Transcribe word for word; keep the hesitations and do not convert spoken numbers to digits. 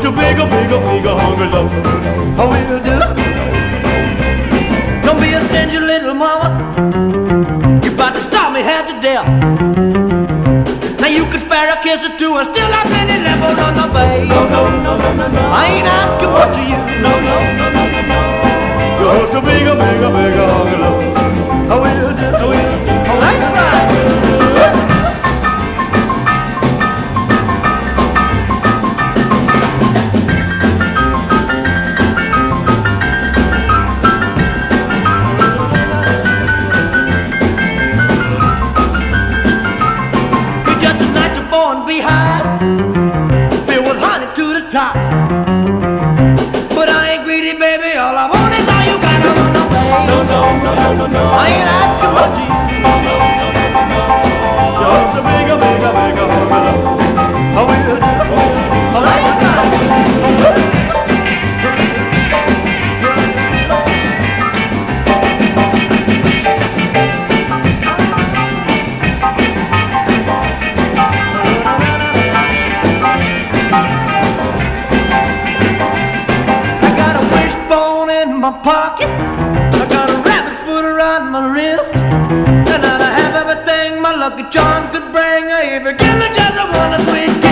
a big, a big, a big, a hungry lover. I will do. Don't be a stingy little mama. You're about to starve me half to death. Now you can spare a kiss or two and still have many left on the bay. No, no, no, no, no, no. I ain't asking much of you. No, no, no, no, no, no. You're just a big, a big, a big, a hungry lover. I will do. I will do. That's right. Behind, filled with honey to the top. But I ain't greedy, baby. All I want is all you got on the way. No, no, no, no, no, no. I ain't asking much of you. No, no, no, no, no, no. You're just a big, a big, a big, a hungry lover. I will do. I like it right. My pocket, I got a rabbit foot around my wrist, and I have everything my lucky charms could bring. If you give me just a one sweet kiss.